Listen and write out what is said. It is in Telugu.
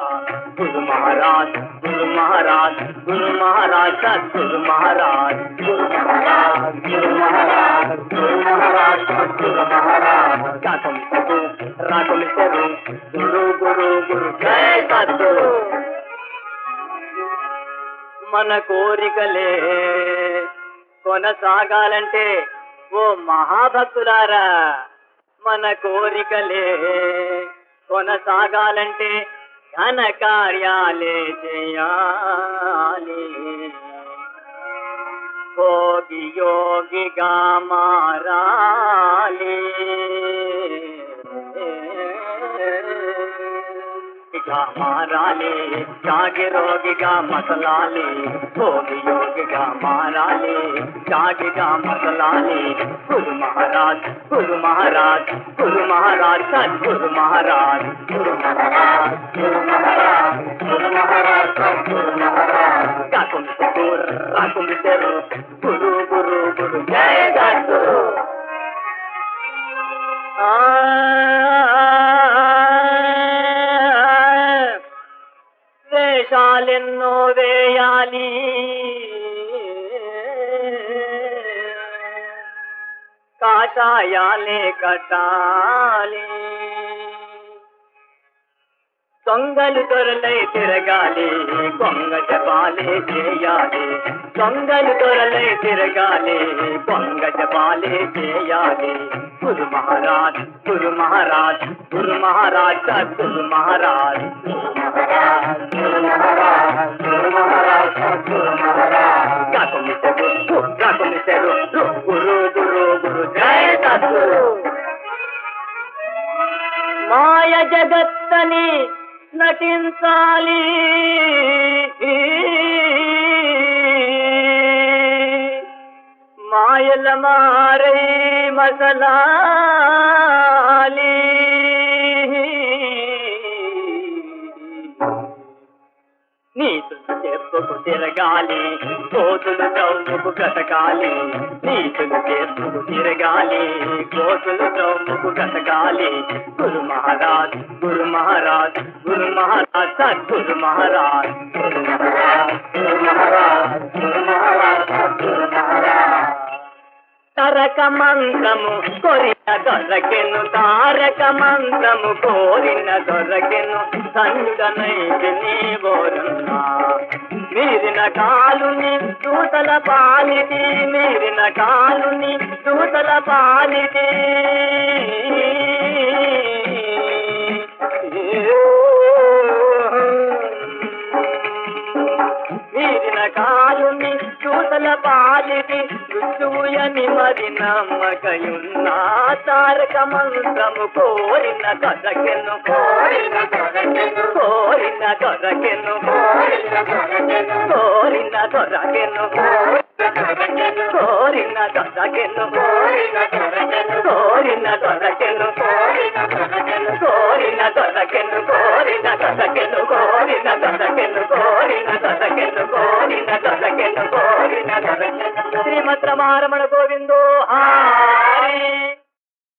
गुरु महाराज गुरु महाराज गुरु महाराज सद्गुरु महाराज गुरु महाराज गुरु महाराज गुरु महाराज सद्गुरु महाराज रागम गुरु गुरु गुरु जय सद्गुरु మన కోరికలే కొనసాగాలంటే ఓ మహాభక్తులారా మన కోరికలే కొనసాగాలంటే ఘన కార్యాలే చేయాలి భోగి యోగిగా మారాలి మారాలి జాగి రోగిగా మసలాలి భోగి యోగిగా మారాలి జాగిగా మసలాలి గురు మహారాజ్ గురు మహారాజ్ గురు మహారాజ్ సద్గురు మహారాజ్ గురు మహారాజ్ గురు మహారాజ్ గురు మహారాజ్ సద్గురు మహారాజ్ రాకుం తెరు గురు గురు గురు జయ సద్గురు వేషాలెన్నో వేయాలి కాషాయాలే కట్టాలి దొంగలు దొరలై తిరగాలి కొంగ జపాలే చేయాలి దొంగలు దొరలై తిరగాలి కొంగ జపాలే చేయాలి గురు మహారాజ్ గురు మహారాజ్ గురు మహారాజ్ సద్గురు మహారాజ్ గురు మహారాజ్ గురు మహారాజ్ గురు మహారాజ్ సద్గురు మహారాజ్ గురు గురు గురు జయ సద్గురు మాయ జగత్తని నటించాలి మాయల మారై మసలాలి నీతులు చెప్పుకు తిరగాలి కోతులు చౌముకు కటకాలి నీతులు చెప్పుకు తిరగాలి కోతులు చౌముకు కటకాలి గురు మహారాజ్ గురు మహారాజ్ గురు మహారాజ్ సద్గురు మహారాజ్ గురు మహారాజ్ గురు మహారాజ్ గురు మహారాజ్ సద్గురు మహారాజ్ తారక మంత్రము కోరిన దొరకెను తారక మంత్రము కోరిన దొరకెను సంగనైతి నీవోరున్నా మీరిన కాలుని దూతల పాలిటి మీరిన కాలుని దూతల పాలిటి మీరిన కాలుని దూతల పాలిటి ఋతువుయని మరి నమ్మకయున్న తారక మంత్రము కోరిన దొరకెను కోరిన దొరకెను కోరిన దొరకెను కోరిన దొరకెను కోరిన దొరకెను కోరిన దొరకెను కోరిన దొరకెను కోరిన దొరకెను కోరిన దొరకెను కోరిన దొరకెను కోరిన దొరకెను కోరిన దొరకెను కోరిన దొరకెను కోరిన దొరకెను కోరిన దొరకెను శ్రీమద్రమారమణ గోవింద